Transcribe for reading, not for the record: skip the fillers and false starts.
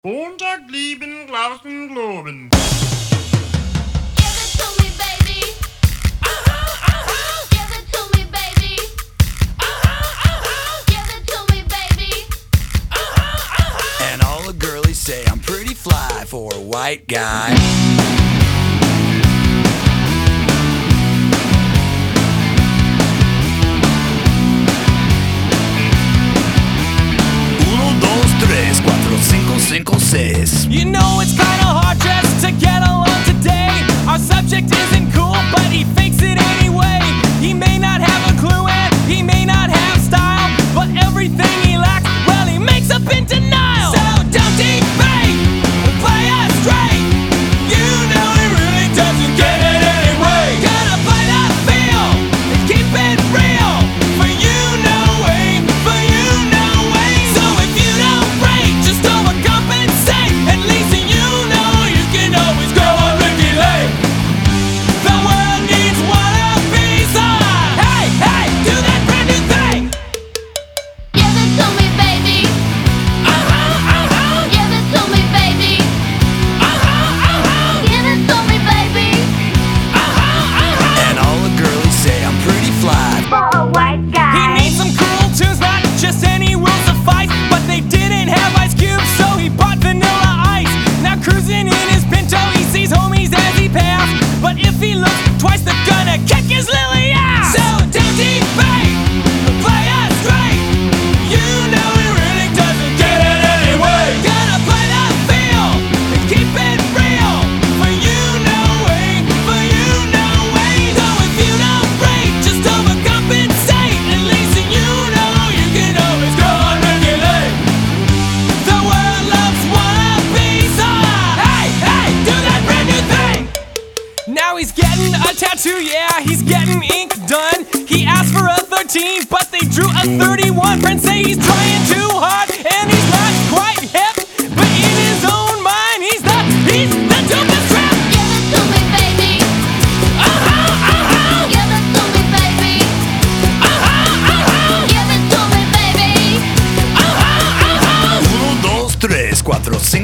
Montag lieben, Glauben, Globen. Give it to me, baby. Give it to me, baby. Give it to me, baby. And all the girlies say I'm pretty fly for a white guy. Uno, dos, tres, cuatro, cinco, cinco, seis. You know it's kinda hard just to get along today. Our subject isn't cool, but he fakes it anyway. He may not have a clue and he may not have style, but everything he lacks, well, he makes up in denial. So don't debate, play us straight. You know he really doesn't get it anyway. Gotta play that feel and keep it real. For you, no way, for you, no way. So if you don't break, just overcompensate. At least you know you can always go on Ricky Lake. The world needs one of these. Hey, hey, do that brand new thing. Give it to me, baby. Give it to me, baby. Give it to me, baby. And all the girlies say I'm pretty fly. For a white He guy. needs some cool tunes, not just any will suffice. But they didn't have Ice Cube, so he bought Vanilla Ice. Now cruising in his Pinto, he sees homies as he pass. But if he looks twice, they're gonna kick his lily ass. So don't debate, play us straight. You know he really doesn't get it anyway. Gotta play that feel and keep it real. For you, no way, for you, no way. So if you don't break, just overcompensate. At least you know you can always go on Ricky Lake. The world loves wannabes. Hey, hey, do that brand new thing. Now he's getting a tattoo, yeah, he's getting ink done. He asked for a 13, but they drew a 31. Friends say he's trying too hard, and he's not quite hip. But in his own mind, he's the dopest trap. Give it to me, baby. Give it to me, baby. Give it to me, baby. Uno, dos, tres, cuatro, cinco.